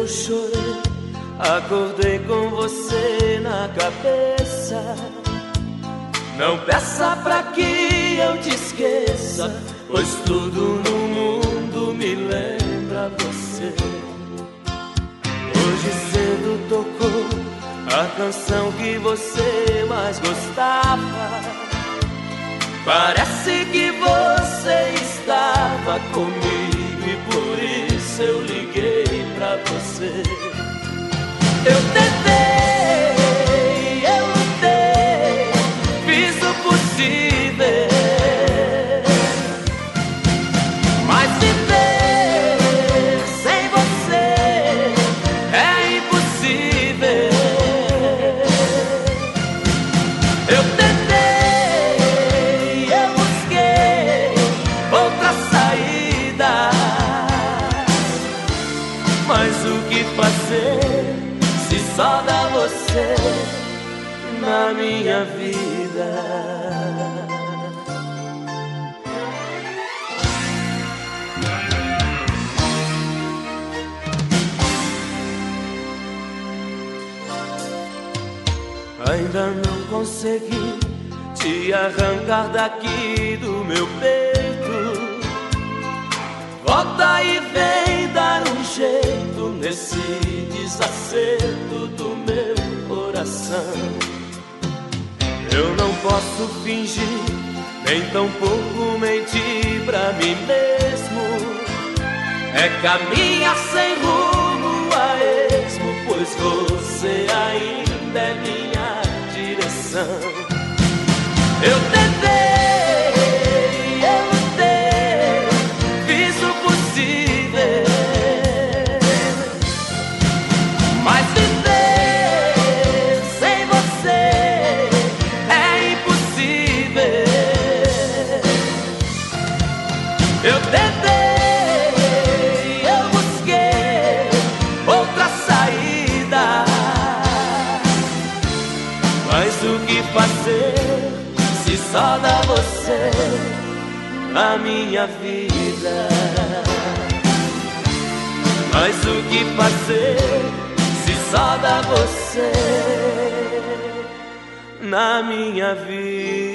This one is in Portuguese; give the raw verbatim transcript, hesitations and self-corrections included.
chorei, acordei com você na cabeça. Não peça pra que eu te esqueça, pois tudo no mundo me lembra você. Hoje cedo tocou a canção que você mais gostava. Parece que você estava comigo e por isso eu liguei pra você. Eu tentei, eu lutei, fiz o possível, mas viver sem você é impossível. Eu tentei, eu busquei outra saída, mas o que fazer se só dá você na minha vida? Ainda não consegui te arrancar daqui do meu peito. Volta e vem dar um jeito nesse desacerto do meu coração. Eu não posso fingir, nem tampouco mentir pra mim mesmo. É caminhar sem rumo a esmo, pois você ainda é minha direção. Eu tentei, eu lutei, fiz o possível, mas viver sem você é impossível. Eu tentei, eu busquei outra saída, mas o que fazer se só dá você na minha vida? Mas o que fazer se só dá você na minha vida?